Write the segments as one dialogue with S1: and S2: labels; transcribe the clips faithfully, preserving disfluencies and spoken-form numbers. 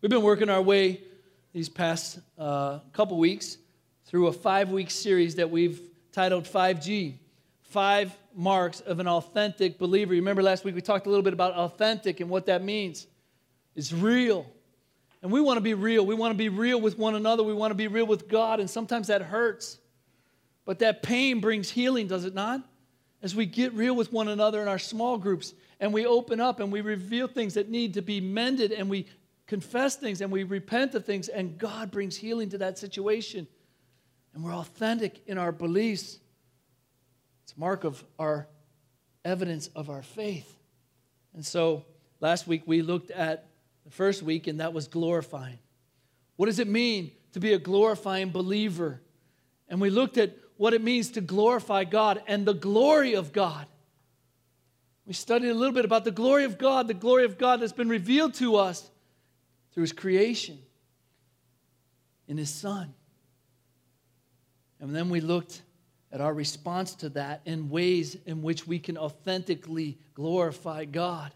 S1: We've been working our way these past uh, couple weeks through a five-week series that we've titled five G, Five Marks of an Authentic Believer. You remember last week we talked a little bit about authentic and what that means. It's real. And we want to be real. We want to be real with one another. We want to be real with God, and sometimes that hurts. But that pain brings healing, does it not? As we get real with one another in our small groups, and we open up and we reveal things that need to be mended, and we confess things and we repent of things, and God brings healing to that situation. And we're authentic in our beliefs. It's a mark of our evidence of our faith. And so last week we looked at the first week, and that was glorifying. What does it mean to be a glorifying believer? And we looked at what it means to glorify God and the glory of God. We studied a little bit about the glory of God, the glory of God that's been revealed to us through His creation in His Son. And then we looked at our response to that in ways in which we can authentically glorify God.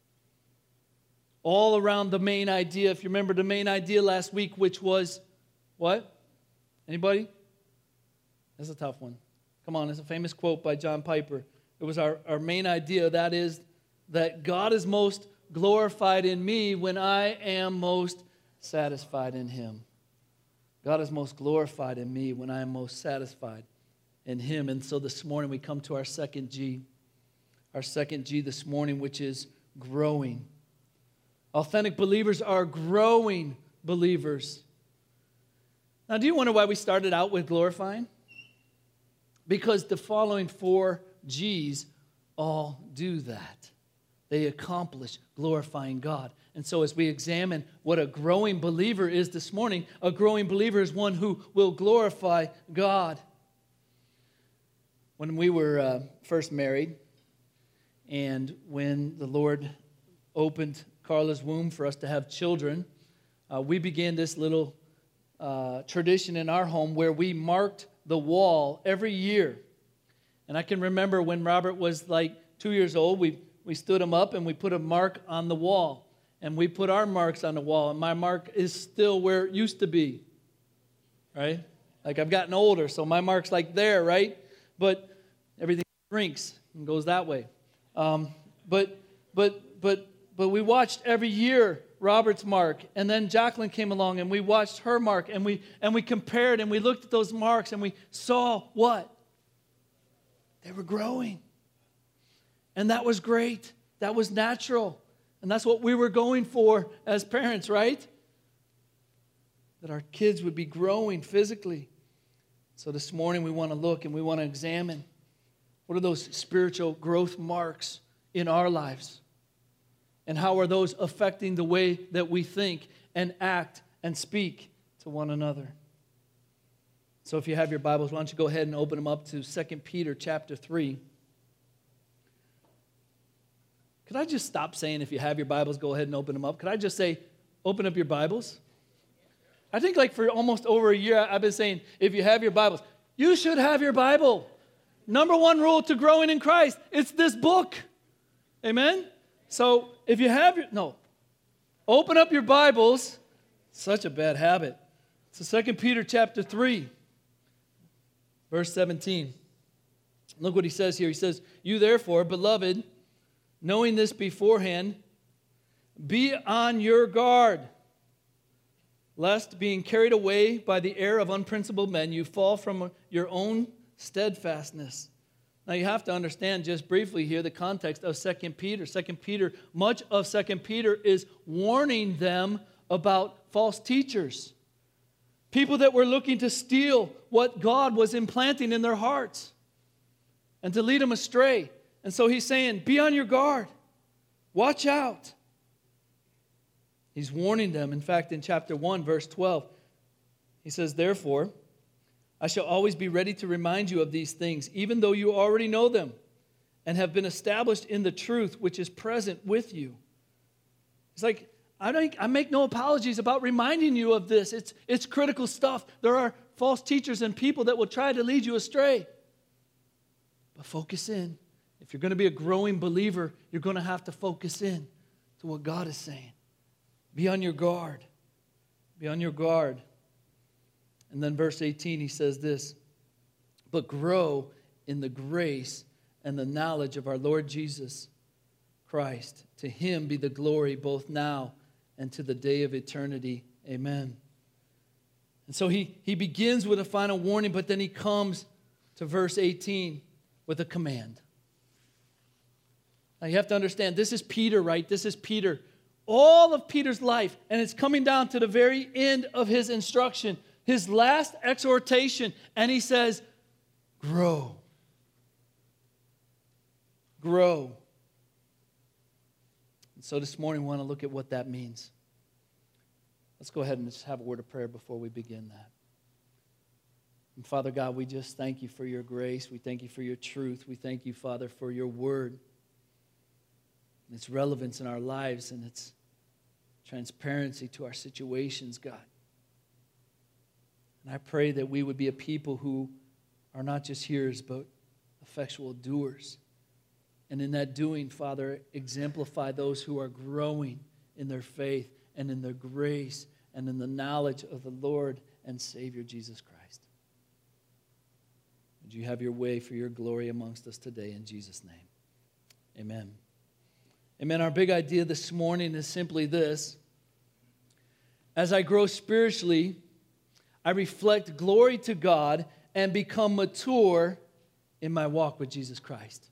S1: All around the main idea, if you remember the main idea last week, which was what? Anybody? That's a tough one. Come on, it's a famous quote by John Piper. It was our, our main idea, that is that God is most glorified in me when I am most satisfied in Him. God is most glorified in me when I am most satisfied in Him. And so this morning we come to our second G. Our second G this morning, which is growing. Authentic believers are growing believers. Now, do you wonder why we started out with glorifying? Because the following four G's all do that. They accomplish glorifying God. And so as we examine what a growing believer is this morning, a growing believer is one who will glorify God. When we were uh, first married, and when the Lord opened Carla's womb for us to have children, uh, we began this little uh, tradition in our home where we marked the wall every year. And I can remember when Robert was like two years old, we We stood him up and we put a mark on the wall. And we put our marks on the wall. And my mark is still where it used to be. Right? Like I've gotten older, so my mark's like there, right? But everything shrinks and goes that way. Um, but but but but we watched every year Robert's mark. And then Jacqueline came along and we watched her mark. And we and we compared and we looked at those marks and we saw what? They were growing. And that was great. That was natural. And that's what we were going for as parents, right? That our kids would be growing physically. So this morning we want to look and we want to examine what are those spiritual growth marks in our lives? And how are those affecting the way that we think and act and speak to one another? So if you have your Bibles, why don't you go ahead and open them up to Second Peter chapter three. Could I just stop saying if you have your Bibles, go ahead and open them up? Could I just say, open up your Bibles? I think like for almost over a year, I've been saying, if you have your Bibles, you should have your Bible. Number one rule to growing in Christ, it's this book. Amen? So if you have your, no, open up your Bibles. Such a bad habit. So Second Peter chapter three, verse seventeen. Look what he says here. He says, you therefore, beloved, knowing this beforehand, be on your guard, lest being carried away by the error of unprincipled men, you fall from your own steadfastness. Now you have to understand just briefly here the context of Second Peter. Second Peter, much of Second Peter is warning them about false teachers. People that were looking to steal what God was implanting in their hearts and to lead them astray. And so he's saying, be on your guard. Watch out. He's warning them. In fact, in chapter one, verse twelve, he says, therefore, I shall always be ready to remind you of these things, even though you already know them and have been established in the truth which is present with you. It's like, I, don't, I make no apologies about reminding you of this. It's, it's critical stuff. There are false teachers and people that will try to lead you astray. But focus in. If you're going to be a growing believer, you're going to have to focus in to what God is saying. Be on your guard. Be on your guard. And then verse eighteen, he says this, but grow in the grace and the knowledge of our Lord Jesus Christ. To him be the glory both now and to the day of eternity. Amen. And so he, he begins with a final warning, but then he comes to verse eighteen with a command. Now you have to understand, this is Peter, right? This is Peter. All of Peter's life, and it's coming down to the very end of his instruction, his last exhortation, and he says, grow. Grow. And so this morning we want to look at what that means. Let's go ahead and just have a word of prayer before we begin that. And Father God, we just thank you for your grace. We thank you for your truth. We thank you, Father, for your word and its relevance in our lives and its transparency to our situations, God. And I pray that we would be a people who are not just hearers, but effectual doers. And in that doing, Father, exemplify those who are growing in their faith and in their grace and in the knowledge of the Lord and Savior Jesus Christ. Would you have your way for your glory amongst us today in Jesus' name? Amen. Amen. Our big idea this morning is simply this. As I grow spiritually, I reflect glory to God and become mature in my walk with Jesus Christ.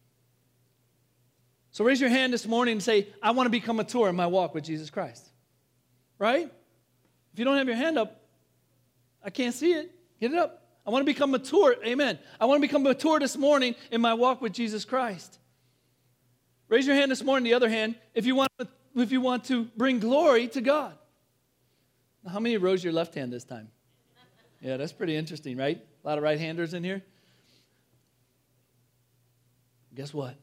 S1: So raise your hand this morning and say, I want to become mature in my walk with Jesus Christ. Right? If you don't have your hand up, I can't see it. Get it up. I want to become mature. Amen. I want to become mature this morning in my walk with Jesus Christ. Raise your hand this morning, the other hand, if you want to, if you want to bring glory to God. Now, how many rose your left hand this time? Yeah, that's pretty interesting, right? A lot of right-handers in here. Guess what?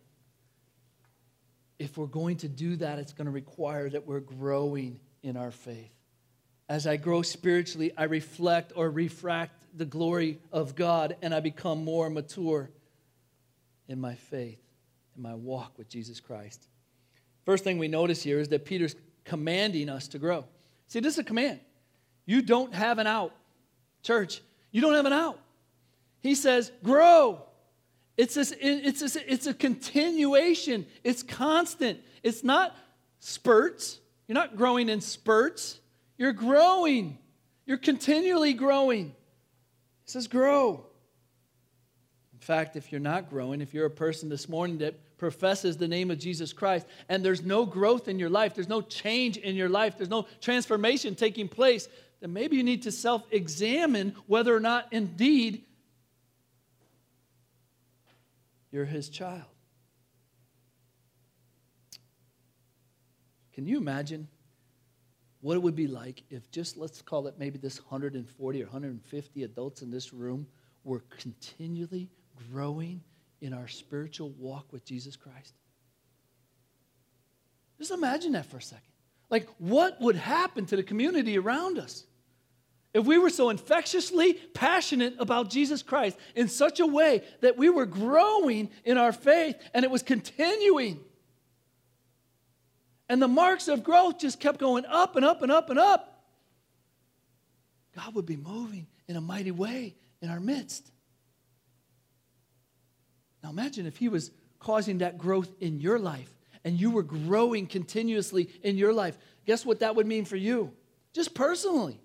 S1: If we're going to do that, it's going to require that we're growing in our faith. As I grow spiritually, I reflect or refract the glory of God, and I become more mature in my faith, in my walk with Jesus Christ. First thing we notice here is that Peter's commanding us to grow. See, this is a command. You don't have an out. Church, you don't have an out. He says, grow. It's a, it's, a, it's a continuation. It's constant. It's not spurts. You're not growing in spurts. You're growing. You're continually growing. He says, grow. In fact, if you're not growing, if you're a person this morning that professes the name of Jesus Christ and there's no growth in your life, there's no change in your life, there's no transformation taking place, then maybe you need to self-examine whether or not indeed you're his child. Can you imagine what it would be like if just, let's call it maybe this one hundred forty or one hundred fifty adults in this room were continually growing in our spiritual walk with Jesus Christ? Just imagine that for a second. Like, what would happen to the community around us if we were so infectiously passionate about Jesus Christ in such a way that we were growing in our faith and it was continuing? And the marks of growth just kept going up and up and up and up. God would be moving in a mighty way in our midst. Now imagine if he was causing that growth in your life and you were growing continuously in your life. Guess what that would mean for you? Just personally.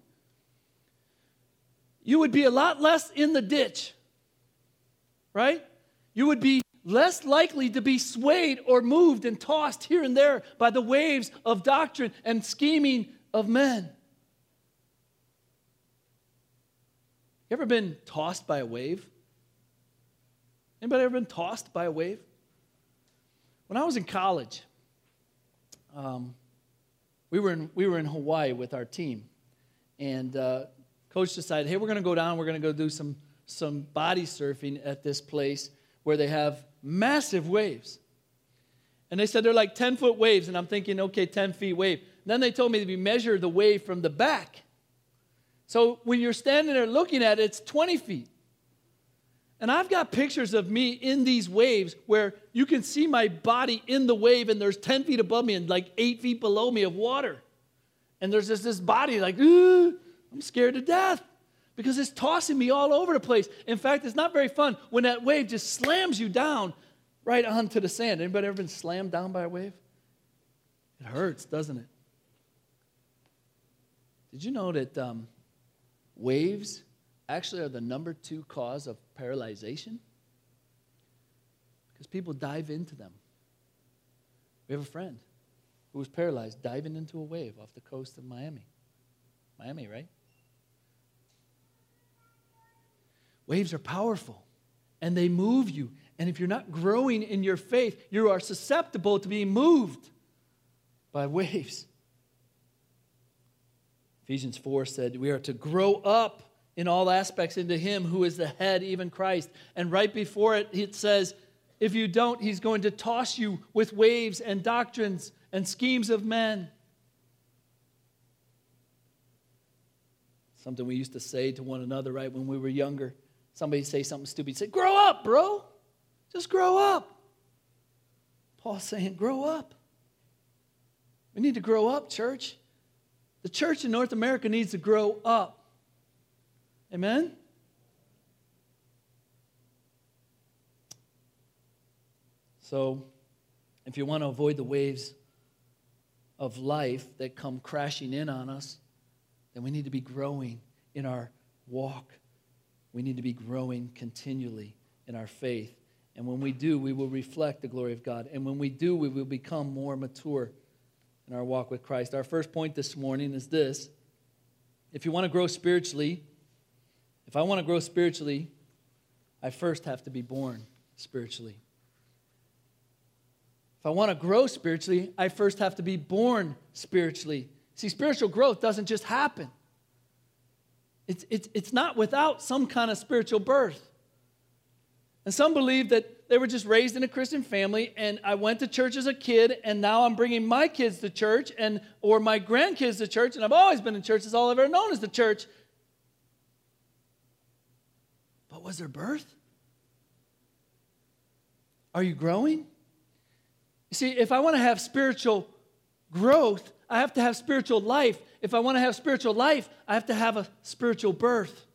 S1: You would be a lot less in the ditch, right? You would be less likely to be swayed or moved and tossed here and there by the waves of doctrine and scheming of men. You ever been tossed by a wave? Anybody ever been tossed by a wave? When I was in college, um, we were in we were in Hawaii with our team, and uh, coach decided, hey, we're going to go down. We're going to go do some some body surfing at this place where they have massive waves. And they said they're like ten-foot waves, and I'm thinking, okay, ten feet wave. And then they told me to measure the wave from the back. So when you're standing there looking at it, it's twenty feet. And I've got pictures of me in these waves where you can see my body in the wave, and there's ten feet above me and like eight feet below me of water. And there's just this body like, ooh, I'm scared to death because it's tossing me all over the place. In fact, it's not very fun when that wave just slams you down right onto the sand. Anybody ever been slammed down by a wave? It hurts, doesn't it? Did you know that um, waves actually are the number two cause of paralyzation? Because people dive into them. We have a friend who was paralyzed diving into a wave off the coast of Miami. Miami, right? Waves are powerful, and they move you. And if you're not growing in your faith, you are susceptible to being moved by waves. Ephesians four said we are to grow up in all aspects into Him who is the head, even Christ. And right before it, it says, if you don't, He's going to toss you with waves and doctrines and schemes of men. Something we used to say to one another, right, when we were younger. Somebody say something stupid. Say, grow up, bro. Just grow up. Paul's saying, grow up. We need to grow up, church. The church in North America needs to grow up. Amen? So, if you want to avoid the waves of life that come crashing in on us, then we need to be growing in our walk. We need to be growing continually in our faith. And when we do, we will reflect the glory of God. And when we do, we will become more mature in our walk with Christ. Our first point this morning is this. If you want to grow spiritually, if I want to grow spiritually, I first have to be born spiritually. If I want to grow spiritually, I first have to be born spiritually. See, spiritual growth doesn't just happen. It's, it's, it's not without some kind of spiritual birth. And some believe that they were just raised in a Christian family, and I went to church as a kid, and now I'm bringing my kids to church, and or my grandkids to church, and I've always been in church. That's all I've ever known is the church. But was there birth? Are you growing? You see, if I want to have spiritual growth, I have to have spiritual life. If I want to have spiritual life, I have to have a spiritual birth.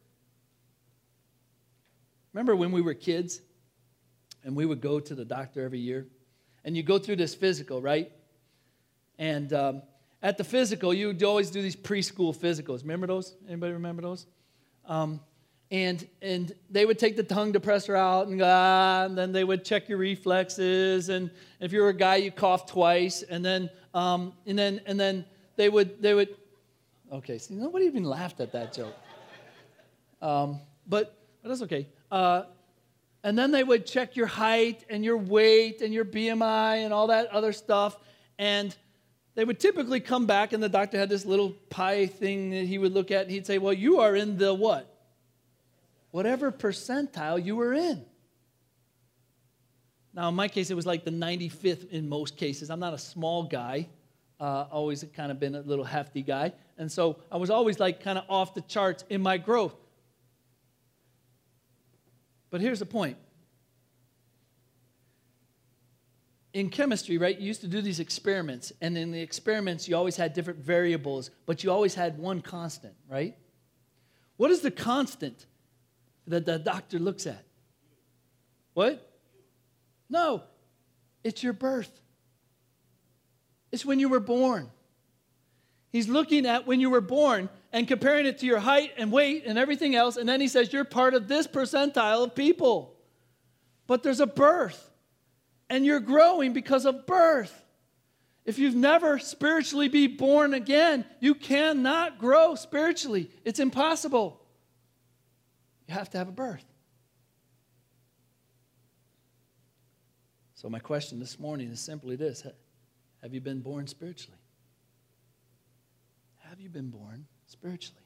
S1: Remember when we were kids and we would go to the doctor every year? And you go through this physical, right? And um, at the physical, you would always do these preschool physicals. Remember those? Anybody remember those? Um, and and they would take the tongue depressor out and, ah, and then they would check your reflexes. And if you were a guy, you coughed twice. And then um, and then and then they would they would. Okay, see, nobody even laughed at that joke. Um, but but that's okay. Uh, and then they would check your height and your weight and your B M I and all that other stuff. And they would typically come back, and the doctor had this little pie thing that he would look at, and he'd say, well, you are in the what? Whatever percentile you were in. Now, in my case, it was like the ninety-fifth in most cases. I'm not a small guy. Uh, always kind of been a little hefty guy. And so I was always like kind of off the charts in my growth. But here's the point. In chemistry, right, you used to do these experiments, and in the experiments, you always had different variables, but you always had one constant, right? What is the constant that the doctor looks at? What? No, it's your birth. It's when you were born. He's looking at when you were born and comparing it to your height and weight and everything else, and then he says, you're part of this percentile of people. But there's a birth, and you're growing because of birth. If you've never spiritually been born again, you cannot grow spiritually. It's impossible. You have to have a birth. So my question this morning is simply this. Have you been born spiritually? Have you been born spiritually?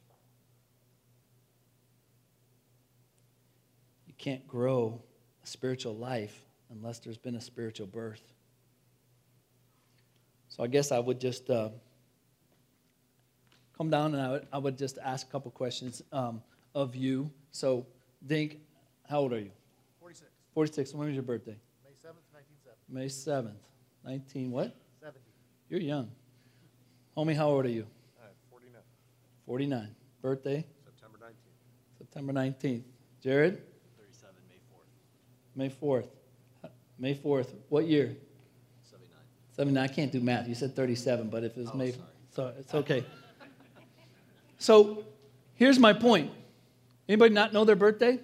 S1: You can't grow a spiritual life unless there's been a spiritual birth. So I guess I would just uh, come down and I would, I would just ask a couple questions um, of you. So, Dink, how old are you?
S2: forty-six.
S1: forty-six. When was your birthday?
S2: May seventh, nineteen seventy.
S1: May seventh. nineteen what?
S2: seventy.
S1: You're young. Homie, how old are you?
S2: Uh,
S1: forty-nine. Birthday?
S2: September nineteenth.
S1: September nineteenth. Jared?
S2: thirty-seven, May fourth.
S1: May fourth. May fourth. What year?
S2: seventy-nine.
S1: seventy-nine. I can't do math. You said thirty-seven, but if it's
S2: Oh,
S1: May...
S2: sorry.
S1: So it's okay. So here's my point. Anybody not know their birthday?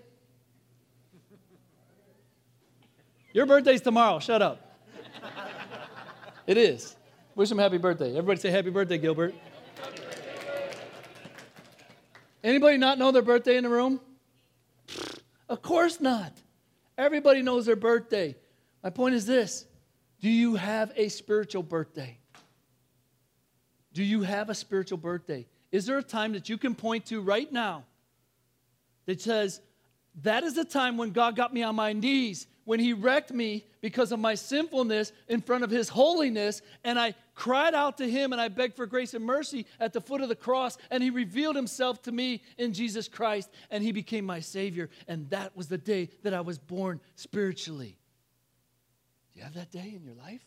S1: Your birthday's tomorrow. Shut up. It is. Wish them happy birthday. Everybody say happy birthday, Gilbert. Anybody not know their birthday in the room? Of course not. Everybody knows their birthday. My point is this. Do you have a spiritual birthday? Do you have a spiritual birthday? Is there a time that you can point to right now that says, that is the time when God got me on my knees, when He wrecked me because of my sinfulness in front of His holiness, and I cried out to Him and I begged for grace and mercy at the foot of the cross, and He revealed Himself to me in Jesus Christ, and He became my Savior, and that was the day that I was born spiritually. Do you have that day in your life?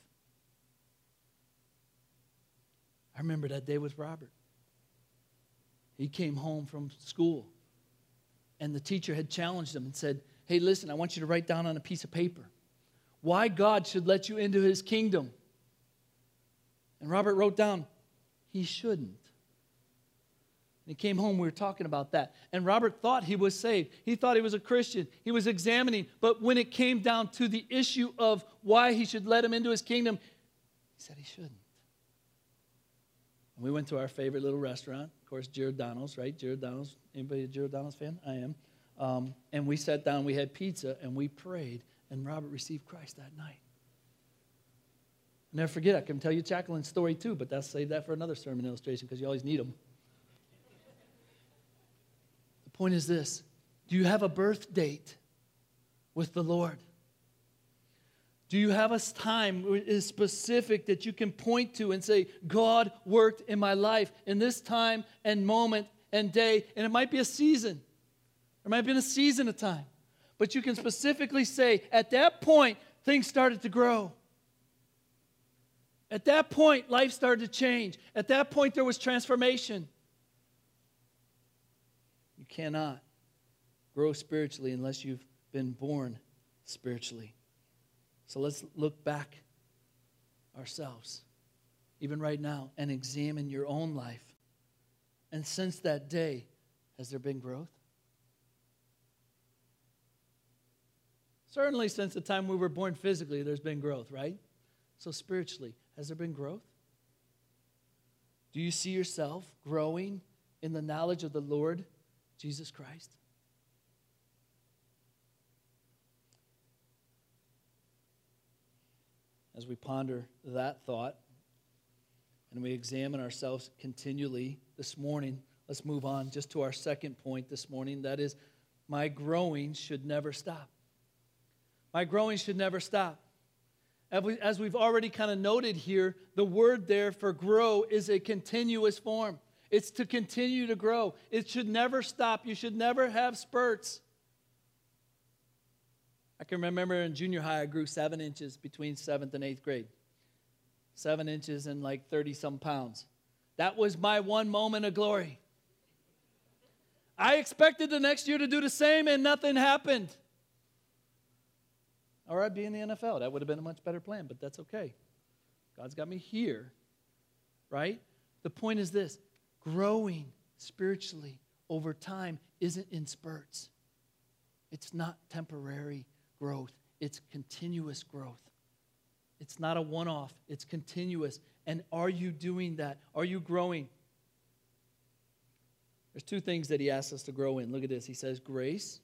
S1: I remember that day with Robert. He came home from school, and the teacher had challenged him and said, hey, listen, I want you to write down on a piece of paper why God should let you into His kingdom. And Robert wrote down, he shouldn't. And he came home, we were talking about that. And Robert thought he was saved. He thought he was a Christian. He was examining. But when it came down to the issue of why he should let him into His kingdom, he said he shouldn't. And we went to our favorite little restaurant, of course, Giordano's, right? Giordano's. Anybody a Giordano's fan? I am. Um, and we sat down, we had pizza, and we prayed, and Robert received Christ that night. I'll never forget, I can tell you Jacqueline's story too, but that's save that for another sermon illustration because you always need them. The point is this. Do you have a birth date with the Lord? Do you have a time that is specific that you can point to and say, God worked in my life in this time and moment and day, and it might be a season. There might have been a season of time. But you can specifically say, at that point, things started to grow. At that point, life started to change. At that point, there was transformation. You cannot grow spiritually unless you've been born spiritually. So let's look back ourselves, even right now, and examine your own life. And since that day, has there been growth? Certainly since the time we were born physically, there's been growth, right? So spiritually, has there been growth? Do you see yourself growing in the knowledge of the Lord Jesus Christ? As we ponder that thought and we examine ourselves continually this morning, let's move on just to our second point this morning. That is, my growing should never stop. My growing should never stop. As we've already kind of noted here, the word there for grow is a continuous form. It's to continue to grow. It should never stop. You should never have spurts. I can remember in junior high, I grew seven inches between seventh and eighth grade. Seven inches and like thirty-some pounds. That was my one moment of glory. I expected the next year to do the same, and nothing happened. Or I'd be in the N F L. That would have been a much better plan, but that's okay. God's got me here, right? The point is this. Growing spiritually over time isn't in spurts. It's not temporary growth. It's continuous growth. It's not a one-off. It's continuous. And are you doing that? Are you growing? There's two things that he asks us to grow in. Look at this. He says grace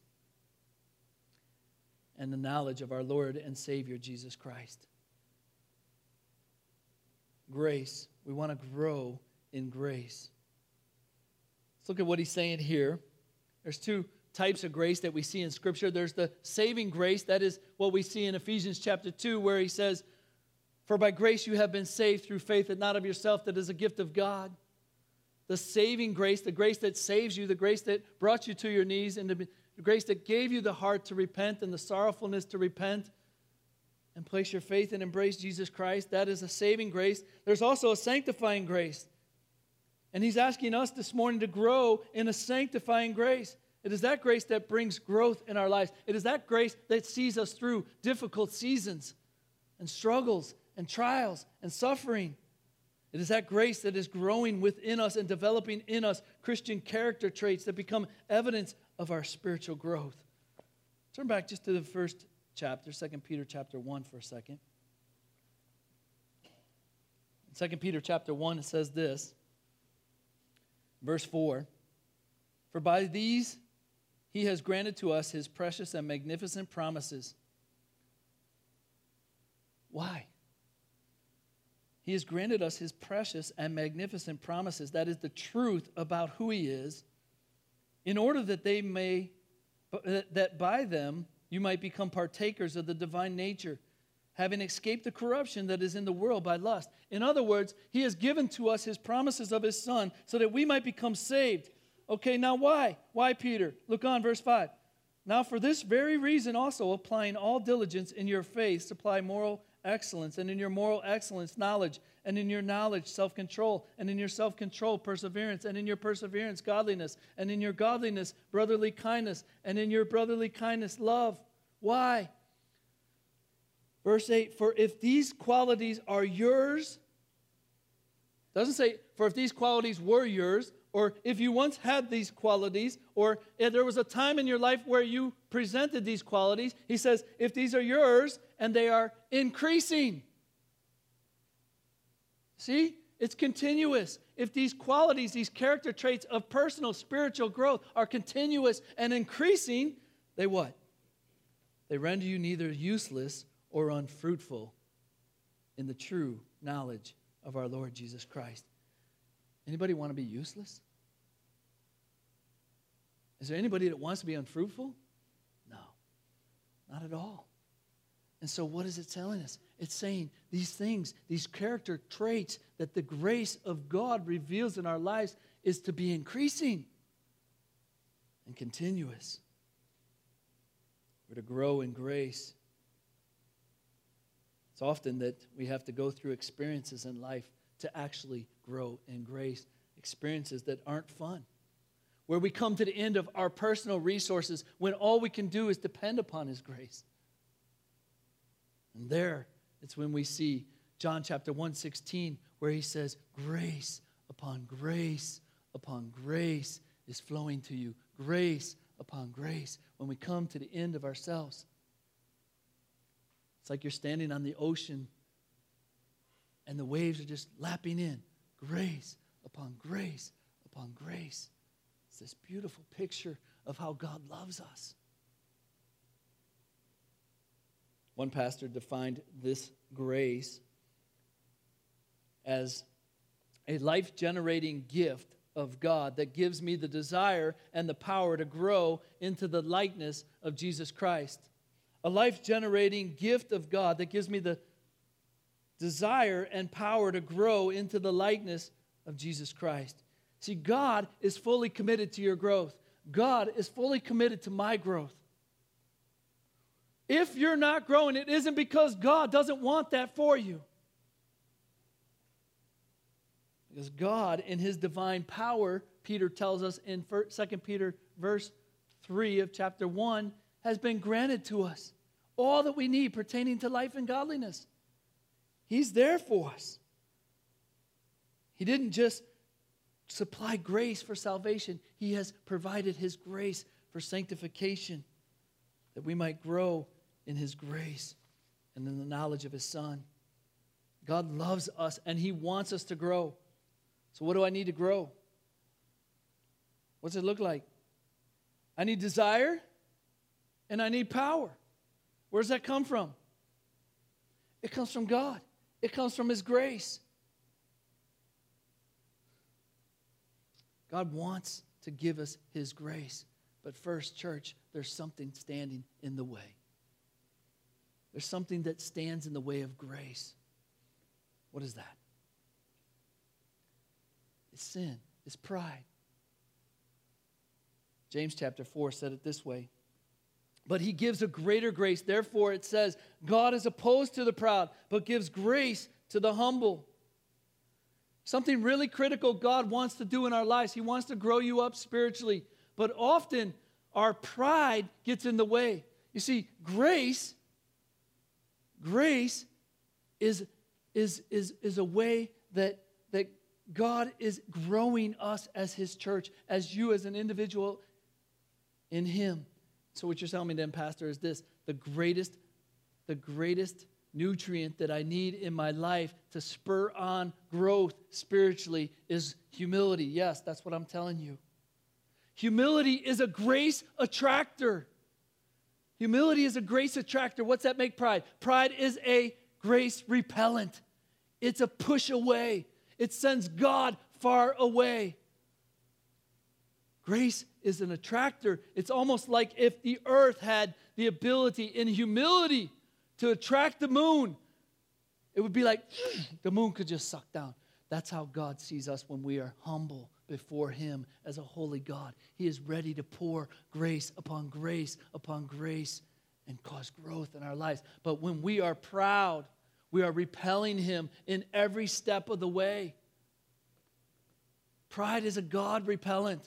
S1: and the knowledge of our Lord and Savior, Jesus Christ. Grace. We want to grow in grace. Let's look at what he's saying here. There's two types of grace that we see in Scripture. There's the saving grace. That is what we see in Ephesians chapter two, where he says, for by grace you have been saved through faith, and not of yourself, that is a gift of God. The saving grace, the grace that saves you, the grace that brought you to your knees, and the grace that gave you the heart to repent and the sorrowfulness to repent and place your faith and embrace Jesus Christ. That is a saving grace. There's also a sanctifying grace. And he's asking us this morning to grow in a sanctifying grace. It is that grace that brings growth in our lives. It is that grace that sees us through difficult seasons and struggles and trials and suffering. It is that grace that is growing within us and developing in us Christian character traits that become evidence of our spiritual growth. Turn back just to the first chapter, Second Peter chapter one for a second. In Second Peter chapter one, it says this, verse four, "For by these he has granted to us his precious and magnificent promises." Why? He has granted us his precious and magnificent promises. That is the truth about who he is, in order that they may, that by them you might become partakers of the divine nature, having escaped the corruption that is in the world by lust. In other words, he has given to us his promises of his Son so that we might become saved. Okay, now why? Why, Peter? Look on, verse five. "Now for this very reason also, applying all diligence in your faith, supply moral excellence, and in your moral excellence, knowledge, and in your knowledge, self-control, and in your self-control, perseverance, and in your perseverance, godliness, and in your godliness, brotherly kindness, and in your brotherly kindness, love." Why? Verse eight, "For if these qualities are yours," doesn't say, "for if these qualities were yours," or "if you once had these qualities," or "if there was a time in your life where you presented these qualities." He says, if these are yours and they are increasing. See? It's continuous. If these qualities, these character traits of personal spiritual growth are continuous and increasing, they what? They render you neither useless or unfruitful in the true knowledge of our Lord Jesus Christ. Anybody want to be useless? Is there anybody that wants to be unfruitful? No, not at all. And so what is it telling us? It's saying these things, these character traits that the grace of God reveals in our lives is to be increasing and continuous. We're to grow in grace. It's often that we have to go through experiences in life to actually grow in grace, experiences that aren't fun, where we come to the end of our personal resources when all we can do is depend upon his grace. And there, it's when we see John chapter one sixteen, where he says, grace upon grace upon grace is flowing to you. Grace upon grace. When we come to the end of ourselves, it's like you're standing on the ocean and the waves are just lapping in. Grace upon grace upon grace. It's this beautiful picture of how God loves us. One pastor defined this grace as a life-generating gift of God that gives me the desire and the power to grow into the likeness of Jesus Christ. A life-generating gift of God that gives me the desire and power to grow into the likeness of Jesus Christ. See, God is fully committed to your growth. God is fully committed to my growth. If you're not growing, it isn't because God doesn't want that for you. Because God, in his divine power, Peter tells us in Second Peter verse three of chapter one, has been granted to us all that we need pertaining to life and godliness. He's there for us. He didn't just supply grace for salvation. He has provided his grace for sanctification, that we might grow in his grace and in the knowledge of his Son. God loves us and he wants us to grow. So what do I need to grow? What's it look like? I need desire and I need power. Where does that come from? It comes from God. It comes from his grace. God wants to give us his grace. But first, church, there's something standing in the way. There's something that stands in the way of grace. What is that? It's sin. It's pride. James chapter four said it this way. But he gives a greater grace. Therefore, it says, God is opposed to the proud, but gives grace to the humble. Something really critical God wants to do in our lives. He wants to grow you up spiritually. But often our pride gets in the way. You see, grace, grace is, is, is, is a way that, that God is growing us as His church, as you as an individual in Him. So what you're telling me then, Pastor, is this: the greatest, the greatest nutrient that I need in my life to spur on growth spiritually is humility. Yes, that's what I'm telling you. Humility is a grace attractor. Humility is a grace attractor. What's that make pride? Pride is a grace repellent. It's a push away. It sends God far away. Grace is an attractor. It's almost like if the earth had the ability in humility to attract the moon. It would be like the moon could just suck down. That's how God sees us when we are humble before Him as a holy God. He is ready to pour grace upon grace upon grace and cause growth in our lives. But when we are proud, we are repelling Him in every step of the way. Pride is a God repellent.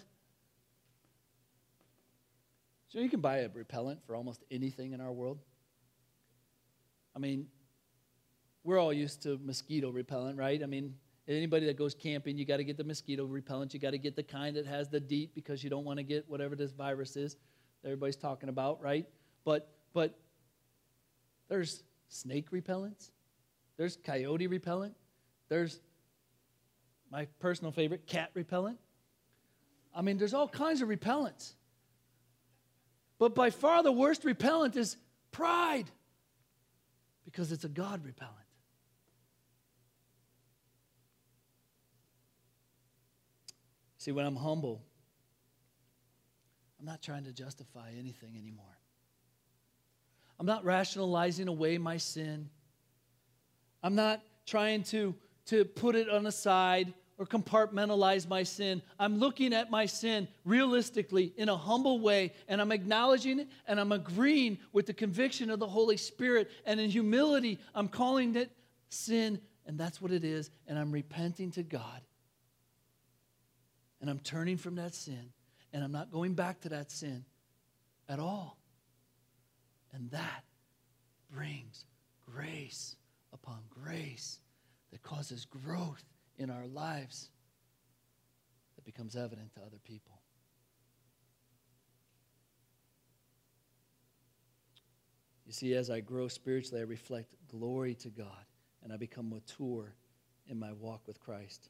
S1: So you can buy a repellent for almost anything in our world. I mean, we're all used to mosquito repellent, right? I mean, anybody that goes camping, you got to get the mosquito repellent. You got to get the kind that has the DEET because you don't want to get whatever this virus is that everybody's talking about, right? But but there's snake repellents. There's coyote repellent. There's my personal favorite, cat repellent. I mean, there's all kinds of repellents. But by far the worst repellent is pride, because it's a God repellent. See, when I'm humble, I'm not trying to justify anything anymore. I'm not rationalizing away my sin. I'm not trying to, to put it on the side or compartmentalize my sin. I'm looking at my sin realistically in a humble way, and I'm acknowledging it, and I'm agreeing with the conviction of the Holy Spirit. And in humility, I'm calling it sin, and that's what it is, and I'm repenting to God. And I'm turning from that sin, and I'm not going back to that sin at all. And that brings grace upon grace that causes growth in our lives that becomes evident to other people. You see, as I grow spiritually, I reflect glory to God, and I become mature in my walk with Christ.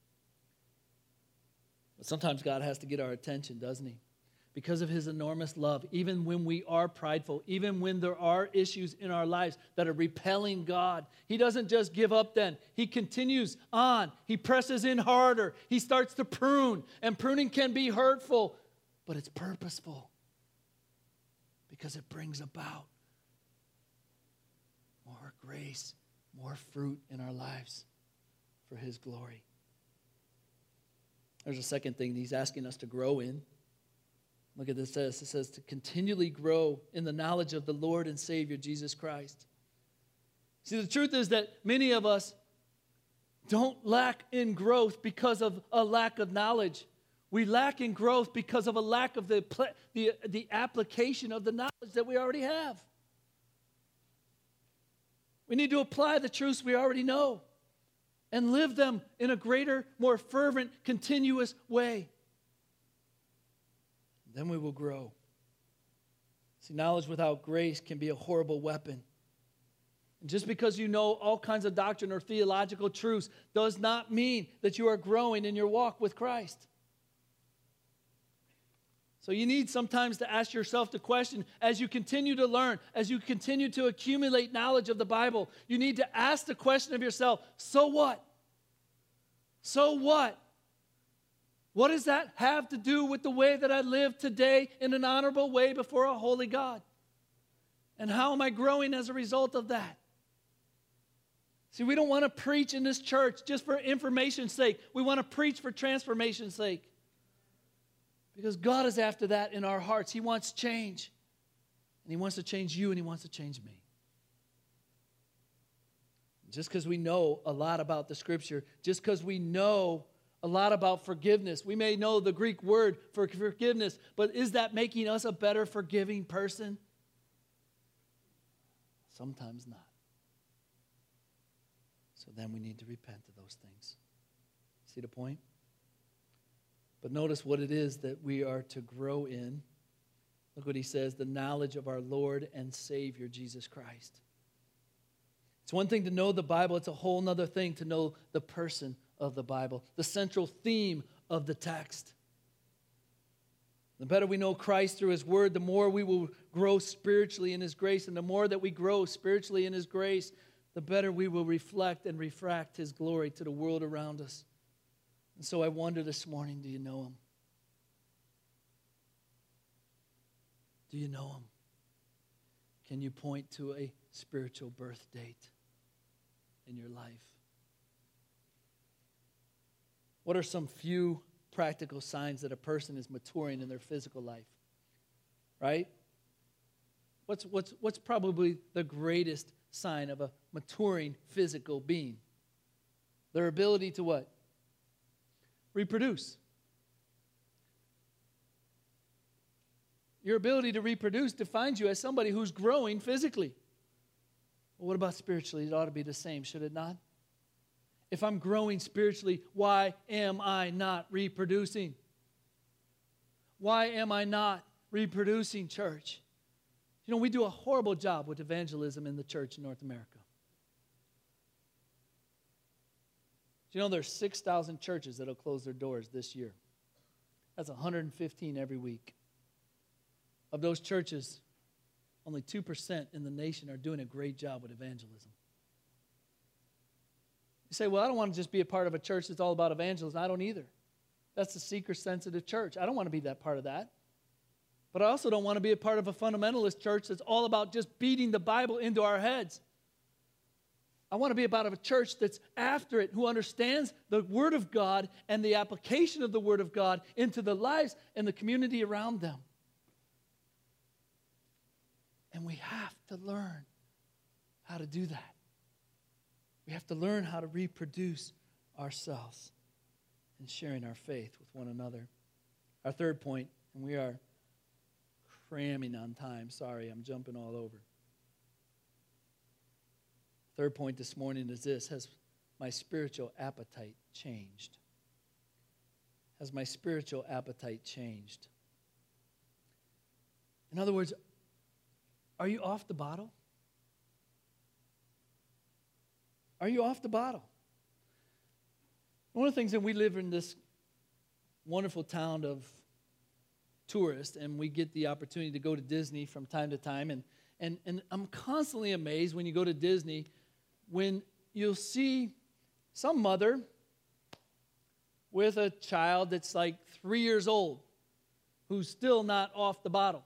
S1: But sometimes God has to get our attention, doesn't He? Because of His enormous love, even when we are prideful, even when there are issues in our lives that are repelling God, He doesn't just give up then. He continues on. He presses in harder. He starts to prune. And pruning can be hurtful, but it's purposeful because it brings about more grace, more fruit in our lives for His glory. There's a second thing He's asking us to grow in. Look at this. It says, it says to continually grow in the knowledge of the Lord and Savior, Jesus Christ. See, the truth is that many of us don't lack in growth because of a lack of knowledge. We lack in growth because of a lack of the, the, the application of the knowledge that we already have. We need to apply the truths we already know and live them in a greater, more fervent, continuous way. Then we will grow. See, knowledge without grace can be a horrible weapon. And just because you know all kinds of doctrine or theological truths does not mean that you are growing in your walk with Christ. So you need sometimes to ask yourself the question, as you continue to learn, as you continue to accumulate knowledge of the Bible, you need to ask the question of yourself, so what? So what? What does that have to do with the way that I live today in an honorable way before a holy God? And how am I growing as a result of that? See, we don't want to preach in this church just for information's sake. We want to preach for transformation's sake. Because God is after that in our hearts. He wants change. And He wants to change you, and He wants to change me. Just because we know a lot about the Scripture, just because we know a lot about forgiveness, we may know the Greek word for forgiveness, but is that making us a better forgiving person? Sometimes not. So then we need to repent of those things. See the point? But notice what it is that we are to grow in. Look what he says, the knowledge of our Lord and Savior, Jesus Christ. It's one thing to know the Bible. It's a whole other thing to know the person of the Bible, the central theme of the text. The better we know Christ through his word, the more we will grow spiritually in his grace. And the more that we grow spiritually in his grace, the better we will reflect and refract his glory to the world around us. And so I wonder this morning, do you know him? Do you know him? Can you point to a spiritual birth date in your life? What are some few practical signs that a person is maturing in their physical life? Right? What's, what's, what's probably the greatest sign of a maturing physical being? Their ability to what? Reproduce. Your ability to reproduce defines you as somebody who's growing physically. Well, what about spiritually? It ought to be the same, should it not? If I'm growing spiritually, why am I not reproducing? Why am I not reproducing, church? You know, we do a horrible job with evangelism in the church in North America. Do you know there's six thousand churches that will close their doors this year? That's one hundred fifteen every week. Of those churches, only two percent in the nation are doing a great job with evangelism. You say, well, I don't want to just be a part of a church that's all about evangelism. I don't either. That's the seeker-sensitive church. I don't want to be that part of that. But I also don't want to be a part of a fundamentalist church that's all about just beating the Bible into our heads. I want to be a part of a church that's after it, who understands the Word of God and the application of the Word of God into the lives and the community around them. And we have to learn how to do that. We have to learn how to reproduce ourselves in sharing our faith with one another. Our third point, and we are cramming on time. Sorry, I'm jumping all over. Third point this morning is this: has my spiritual appetite changed? Has my spiritual appetite changed? In other words, are you off the bottle? Are you off the bottle? One of the things that we live in this wonderful town of tourists, and we get the opportunity to go to Disney from time to time, and, and, and I'm constantly amazed when you go to Disney when you'll see some mother with a child that's like three years old who's still not off the bottle,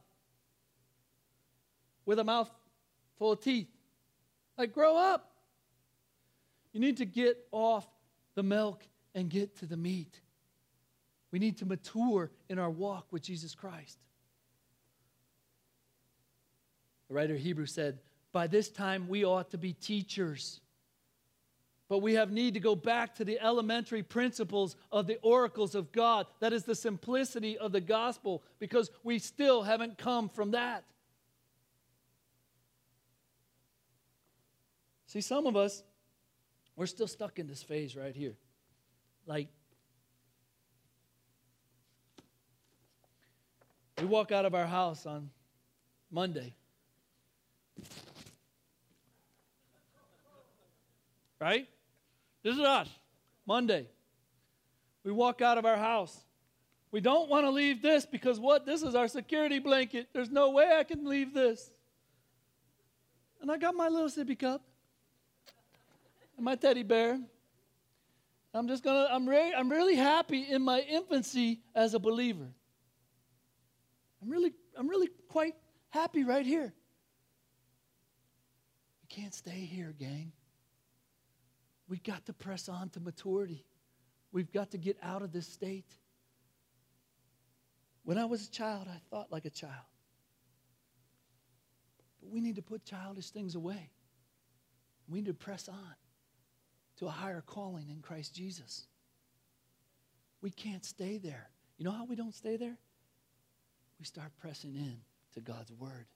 S1: with a mouth full of teeth. Like, grow up. You need to get off the milk and get to the meat. We need to mature in our walk with Jesus Christ. The writer of Hebrews said, by this time we ought to be teachers. But we have need to go back to the elementary principles of the oracles of God. That is the simplicity of the gospel, because we still haven't come from that. See, some of us, we're still stuck in this phase right here. Like, we walk out of our house on Monday. Right? This is us. Monday. We walk out of our house. We don't want to leave this because what? This is our security blanket. There's no way I can leave this. And I got my little sippy cup. And my teddy bear. I'm just gonna, I'm really, I'm really happy in my infancy as a believer. I'm really, I'm really quite happy right here. We can't stay here, gang. We've got to press on to maturity. We've got to get out of this state. When I was a child, I thought like a child. But we need to put childish things away. We need to press on. to a higher calling in Christ Jesus. We can't stay there. You know how we don't stay there? We start pressing in to God's word.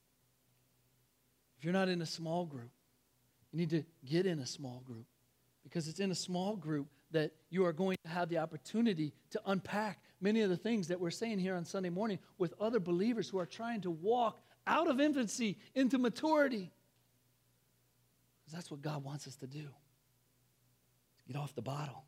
S1: If you're not in a small group, you need to get in a small group, because it's in a small group that you are going to have the opportunity to unpack many of the things that we're saying here on Sunday morning with other believers who are trying to walk out of infancy into maturity. Because that's what God wants us to do. Get off the bottle.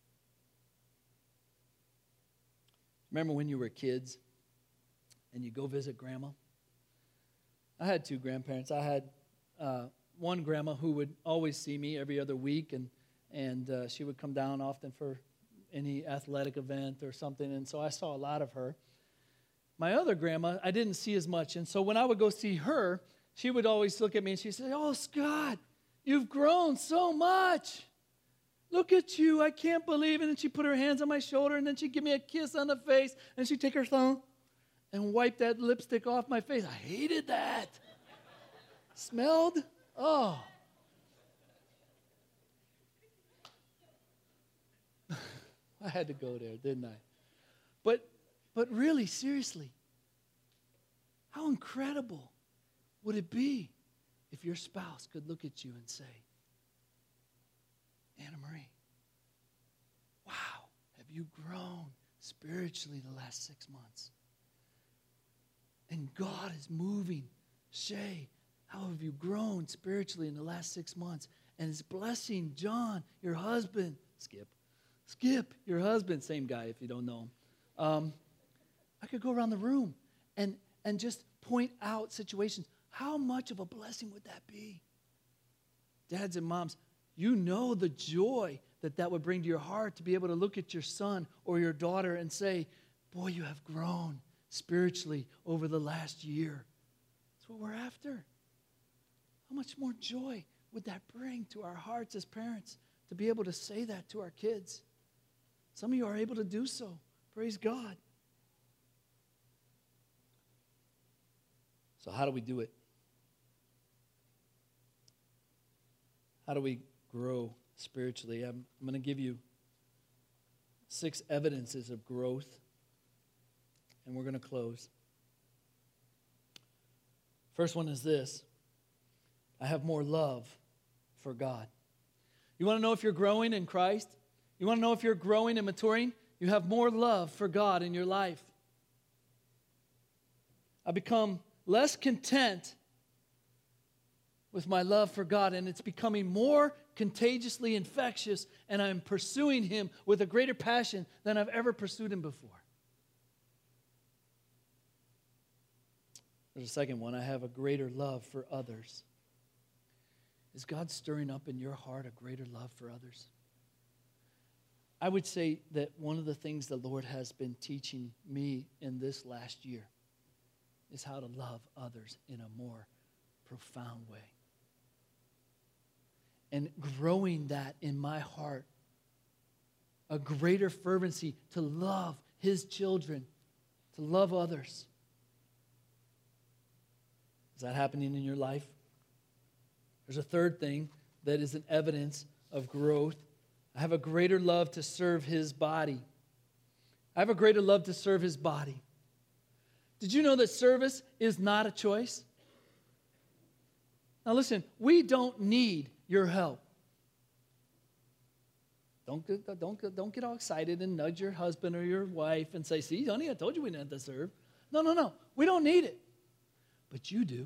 S1: Remember when you were kids and you go visit grandma? I had two grandparents. I had uh, one grandma who would always see me every other week, and and uh, she would come down often for any athletic event or something, and so I saw a lot of her. My other grandma, I didn't see as much, and so when I would go see her, she would always look at me and she'd say, "Oh, Scott, you've grown so much. Look at you, I can't believe it." And she'd put her hands on my shoulder, and then she'd give me a kiss on the face, and she'd take her thumb and wipe that lipstick off my face. I hated that. Smelled? Oh. I had to go there, didn't I? But, but really, seriously, how incredible would it be if your spouse could look at you and say, "Anna Marie, wow, have you grown spiritually the last six months? And God is moving. Shay, how have you grown spiritually in the last six months? And it's blessing John, your husband." Skip. Skip, your husband. Same guy if you don't know him. Um, I could go around the room and, and just point out situations. How much of a blessing would that be? Dads and moms, you know the joy that that would bring to your heart to be able to look at your son or your daughter and say, "Boy, you have grown spiritually over the last year." That's what we're after. How much more joy would that bring to our hearts as parents to be able to say that to our kids? Some of you are able to do so. Praise God. So how do we do it? How do we grow spiritually? I'm, I'm going to give you six evidences of growth, and we're going to close. First one is this: I have more love for God. You want to know if you're growing in Christ? You want to know if you're growing and maturing? You have more love for God in your life. I become less content with my love for God, and it's becoming more contagiously infectious, and I'm pursuing Him with a greater passion than I've ever pursued Him before. There's a second one. I have a greater love for others. Is God stirring up in your heart a greater love for others? I would say that one of the things the Lord has been teaching me in this last year is how to love others in a more profound way. And growing that in my heart, a greater fervency to love His children, to love others. Is that happening in your life? There's a third thing that is an evidence of growth. I have a greater love to serve His body. I have a greater love to serve His body. Did you know that service is not a choice? Now listen, we don't need your help. Don't get, don't, get, don't get all excited and nudge your husband or your wife and say, "See, honey, I told you we didn't have to serve." No, no, no. We don't need it. But you do.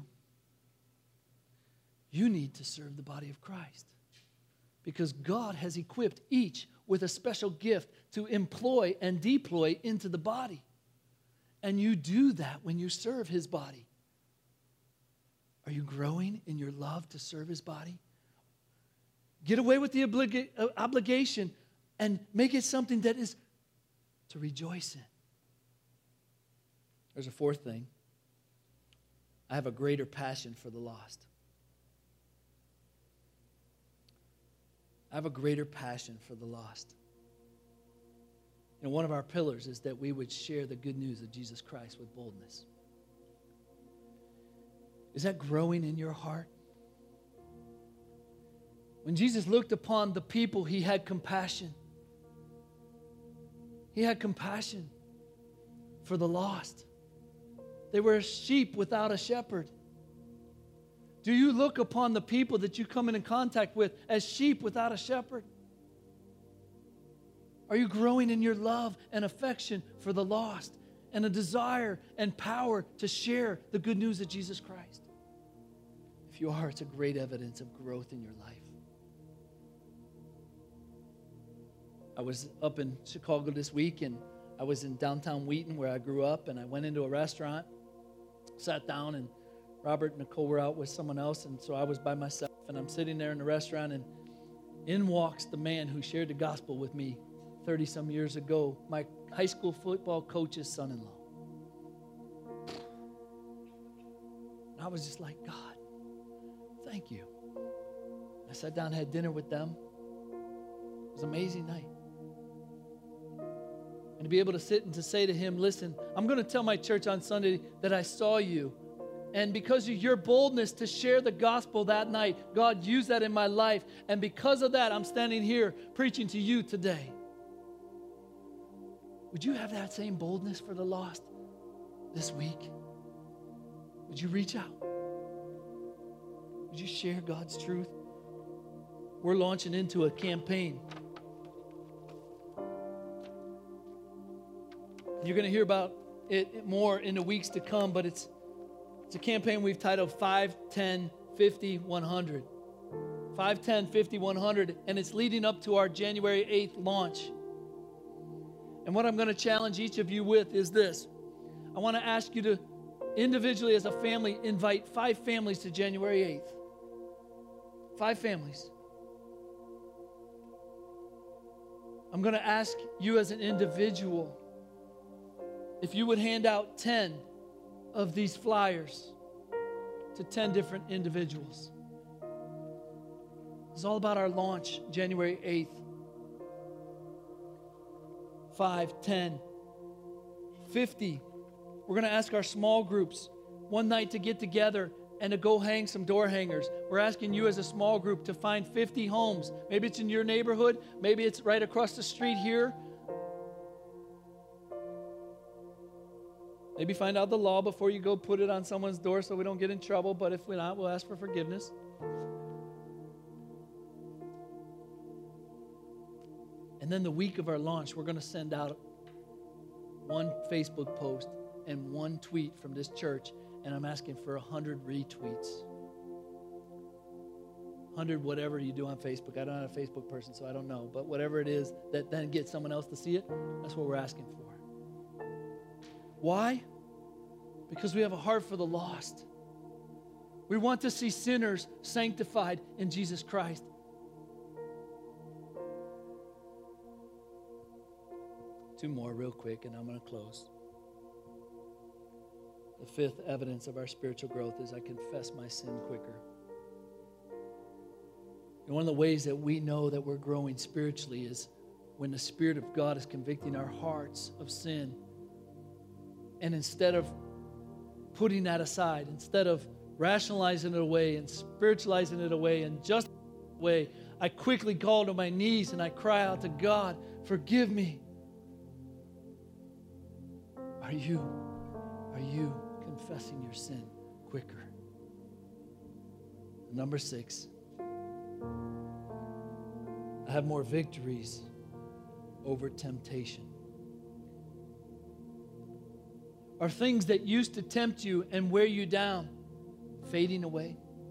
S1: You need to serve the body of Christ, because God has equipped each with a special gift to employ and deploy into the body. And you do that when you serve His body. Are you growing in your love to serve His body? Get away with the obliga- obligation and make it something that is to rejoice in. There's a fourth thing. I have a greater passion for the lost. I have a greater passion for the lost. And one of our pillars is that we would share the good news of Jesus Christ with boldness. Is that growing in your heart? When Jesus looked upon the people, he had compassion. He had compassion for the lost. They were sheep without a shepherd. Do you look upon the people that you come in contact with as sheep without a shepherd? Are you growing in your love and affection for the lost and a desire and power to share the good news of Jesus Christ? If you are, it's a great evidence of growth in your life. I was up in Chicago this week, and I was in downtown Wheaton where I grew up, and I went into a restaurant, sat down, and Robert and Nicole were out with someone else, and so I was by myself, and I'm sitting there in the restaurant, and in walks the man who shared the gospel with me thirty-some years ago, my high school football coach's son-in-law. And I was just like, God, thank you. I sat down and had dinner with them. It was an amazing night. And to be able to sit and to say to him, listen, I'm going to tell my church on Sunday that I saw you. And because of your boldness to share the gospel that night, God used that in my life. And because of that, I'm standing here preaching to you today. Would you have that same boldness for the lost this week? Would you reach out? Would you share God's truth? We're launching into a campaign. You're going to hear about it more in the weeks to come, but it's it's a campaign we've titled five, ten, fifty, one hundred. five, ten, fifty, one hundred, and it's leading up to our January eighth launch. And what I'm going to challenge each of you with is this. I want to ask you to individually as a family invite five families to January eighth. Five families. I'm going to ask you as an individual if you would hand out ten of these flyers to ten different individuals. It's all about our launch, January eighth. five, ten, fifty. We're going to ask our small groups one night to get together and to go hang some door hangers. We're asking you as a small group to find fifty homes. Maybe it's in your neighborhood. Maybe it's right across the street here. Maybe find out the law before you go put it on someone's door so we don't get in trouble. But if we're not, we'll ask for forgiveness. And then the week of our launch, we're going to send out one Facebook post and one tweet from this church. And I'm asking for one hundred retweets. one hundred whatever you do on Facebook. I don't have a Facebook person, so I don't know. But whatever it is that then gets someone else to see it, that's what we're asking for. Why? Because we have a heart for the lost. We want to see sinners sanctified in Jesus Christ. Two more real quick, and I'm going to close. The fifth evidence of our spiritual growth is I confess my sin quicker. And one of the ways that we know that we're growing spiritually is when the Spirit of God is convicting our hearts of sin. And instead of putting that aside, instead of rationalizing it away and spiritualizing it away and just away, I quickly call to my knees and I cry out to God, forgive me. Are you, are you confessing your sin quicker? Number six, I have more victories over temptation. Are things that used to tempt you and wear you down fading away?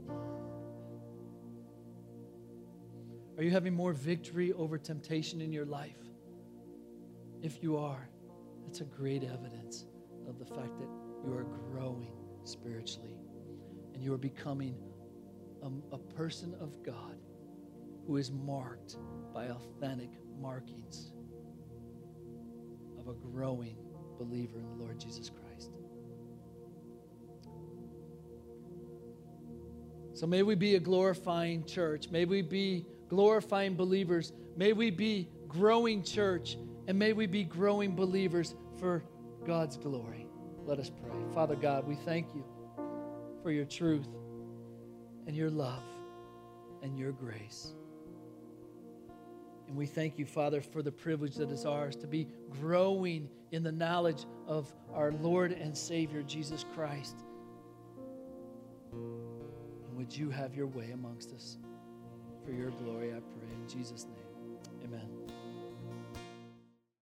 S1: Are you having more victory over temptation in your life? If you are, that's a great evidence of the fact that you are growing spiritually and you are becoming a, a person of God who is marked by authentic markings of a growing believer in the Lord Jesus Christ. So may we be a glorifying church. May we be glorifying believers. May we be growing church. And may we be growing believers for God's glory. Let us pray. Father God, we thank you for your truth and your love and your grace. And we thank you, Father, for the privilege that is ours to be growing in the knowledge of our Lord and Savior, Jesus Christ. And would you have your way amongst us? For your glory, I pray in Jesus' name.